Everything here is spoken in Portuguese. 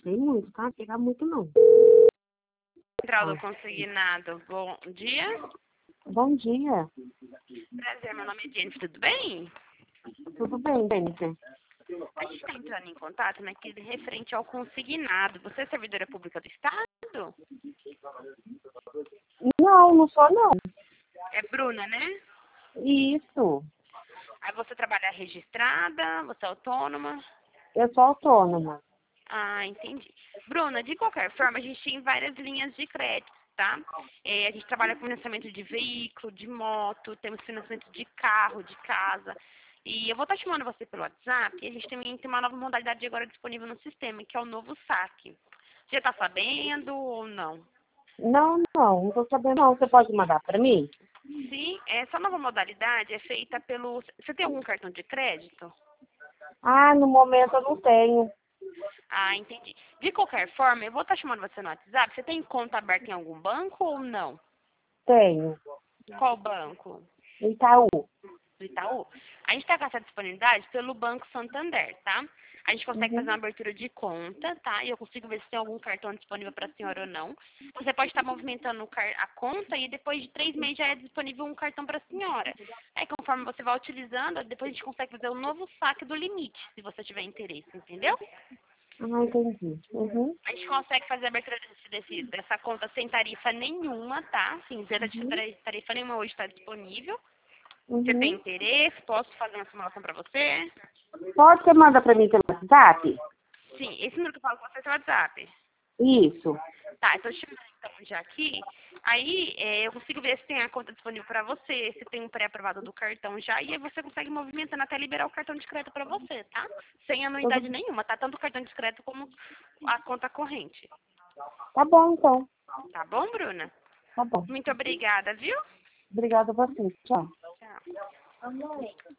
Tem muito, tá? Pegar muito não. Central do Consignado, bom dia. Bom dia. Prazer, meu nome é Jennifer, tudo bem? Tudo bem, Jennifer? A gente está entrando em contato naquele referente ao consignado. Você é servidora pública do Estado? Não sou não. É Bruna, né? Isso. Aí você trabalha registrada, você é autônoma? Eu sou autônoma. Ah, entendi. Bruna, de qualquer forma, a gente tem várias linhas de crédito, tá? A gente trabalha com financiamento de veículo, de moto, temos financiamento de carro, de casa. E eu vou estar chamando você pelo WhatsApp e a gente também tem uma nova modalidade agora disponível no sistema, que é o novo saque. Você já está sabendo ou não? Não tô sabendo não. Você pode mandar para mim? Sim, essa nova modalidade é feita pelo... Você tem algum cartão de crédito? Ah, no momento eu não tenho. Ah, entendi. De qualquer forma, eu vou estar chamando você no WhatsApp. Você tem conta aberta em algum banco ou não? Tenho. Qual banco? Itaú. Do Itaú? A gente está com essa disponibilidade pelo Banco Santander, tá? A gente consegue fazer Uhum. uma abertura de conta, tá? E eu consigo ver se tem algum cartão disponível para a senhora ou não. Você pode estar movimentando a conta e depois de 3 meses já é disponível um cartão para a senhora. Aí, conforme você vai utilizando, depois a gente consegue fazer um novo saque do limite, se você tiver interesse, entendeu? Ah, entendi. Uhum. A gente consegue fazer a abertura dessa conta sem tarifa nenhuma, tá? Sim, zero Uhum. tarifa nenhuma hoje está disponível. Você tem Uhum. interesse? Posso fazer uma simulação para você? Pode você manda para mim pelo WhatsApp? Sim, esse número que eu falo com você é seu WhatsApp. Isso. Tá, eu tô chamando então já aqui. Aí eu consigo ver se tem a conta disponível para você, se tem um pré-aprovado do cartão já, e aí você consegue movimentando até liberar o cartão de crédito para você, tá? Sem anuidade Tudo... nenhuma, tá? Tanto o cartão de crédito como a conta corrente. Tá bom, então. Tá bom, Bruna? Tá bom. Muito obrigada, viu? Obrigada a você. Tchau. Tchau.